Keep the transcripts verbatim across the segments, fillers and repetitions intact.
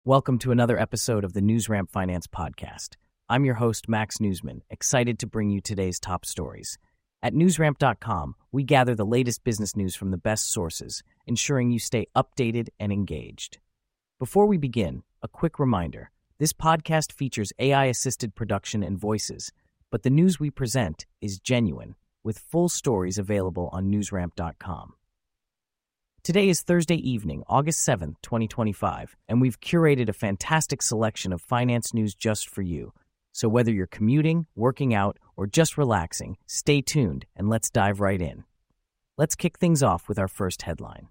Welcome to another episode of the NewsRamp Finance Podcast. I'm your host, Max Newsman, excited to bring you today's top stories. At newsramp dot com, we gather the latest business news from the best sources, ensuring you stay updated and engaged. Before we begin, a quick reminder. This podcast features A I-assisted production and voices, but the news we present is genuine, with full stories available on newsramp dot com. Today is Thursday evening, August seventh, twenty twenty-five, and we've curated a fantastic selection of finance news just for you. So whether you're commuting, working out, or just relaxing, stay tuned and let's dive right in. Let's kick things off with our first headline.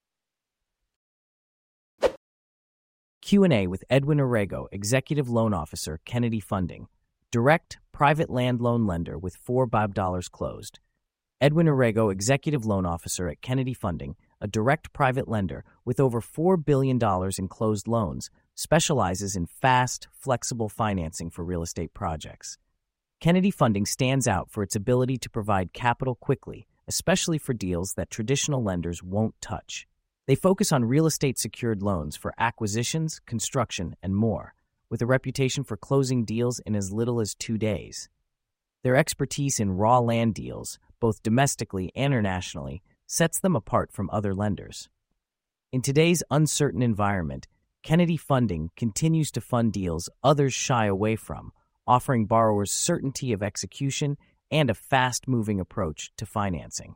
Q and A with Edwin Orrego, Executive Loan Officer, Kennedy Funding. Direct, private land loan lender with four billion dollars closed. Edwin Orrego, Executive Loan Officer at Kennedy Funding, a direct private lender with over four billion dollars in closed loans, specializes in fast, flexible financing for real estate projects. Kennedy Funding stands out for its ability to provide capital quickly, especially for deals that traditional lenders won't touch. They focus on real estate secured loans for acquisitions, construction, and more, with a reputation for closing deals in as little as two days. Their expertise in raw land deals, both domestically and internationally, sets them apart from other lenders. In today's uncertain environment, Kennedy Funding continues to fund deals others shy away from, offering borrowers certainty of execution and a fast-moving approach to financing.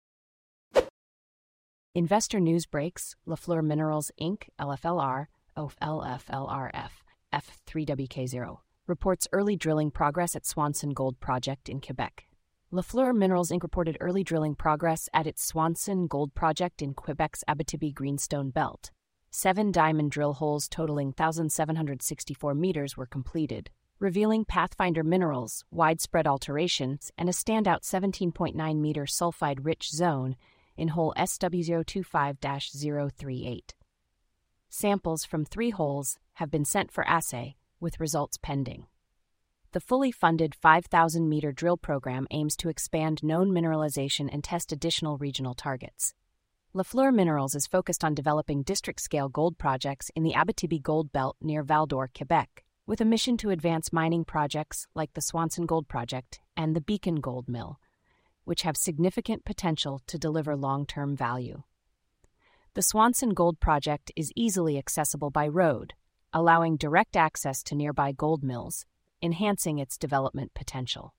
Investor news breaks. Lafleur Minerals, Incorporated, L F L R, O L F L R F, F three W K zero, reports early drilling progress at Swanson Gold Project in Quebec. Lafleur Minerals, Incorporated reported early drilling progress at its Swanson Gold Project in Quebec's Abitibi Greenstone Belt. Seven diamond drill holes totaling one thousand seven hundred sixty-four meters were completed, revealing Pathfinder minerals, widespread alterations, and a standout seventeen point nine meter sulfide-rich zone in hole S W zero two five dash zero three eight. Samples from three holes have been sent for assay, with results pending. The fully funded five thousand meter drill program aims to expand known mineralization and test additional regional targets. Lafleur Minerals is focused on developing district-scale gold projects in the Abitibi Gold Belt near Val-d'Or, Quebec, with a mission to advance mining projects like the Swanson Gold Project and the Beacon Gold Mill, which have significant potential to deliver long-term value. The Swanson Gold Project is easily accessible by road, allowing direct access to nearby gold mills, enhancing its development potential.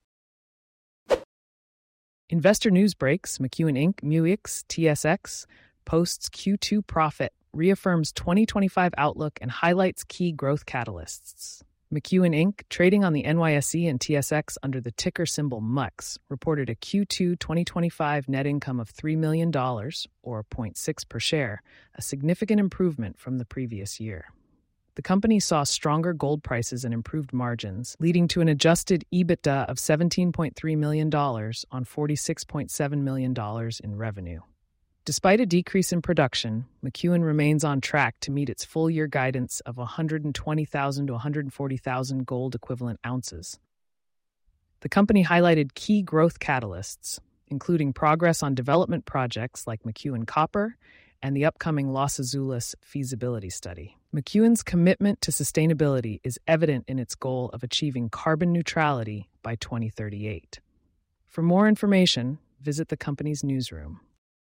Investor news breaks. McEwen Incorporated, MUIX, T S X, posts Q two profit, reaffirms twenty twenty-five outlook, and highlights key growth catalysts. McEwen Incorporated, trading on the N Y S E and T S X under the ticker symbol M U X, reported a Q two twenty twenty-five net income of three million dollars, or zero point six per share, a significant improvement from the previous year. The company saw stronger gold prices and improved margins, leading to an adjusted EBITDA of seventeen point three million dollars on forty-six point seven million dollars in revenue. Despite a decrease in production, McEwen remains on track to meet its full-year guidance of one hundred twenty thousand to one hundred forty thousand gold equivalent ounces. The company highlighted key growth catalysts, including progress on development projects like McEwen Copper and the upcoming Los Azules feasibility study. McEwen's commitment to sustainability is evident in its goal of achieving carbon neutrality by twenty thirty-eight. For more information, visit the company's newsroom.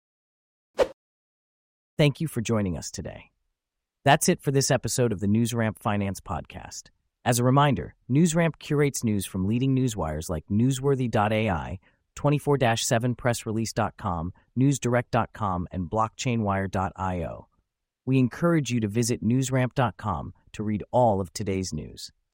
Thank you for joining us today. That's it for this episode of the NewsRamp Finance Podcast. As a reminder, NewsRamp curates news from leading newswires like newsworthy dot A I, twenty-four seven press release dot com, news direct dot com, and blockchain wire dot io. We encourage you to visit newsramp dot com to read all of today's news.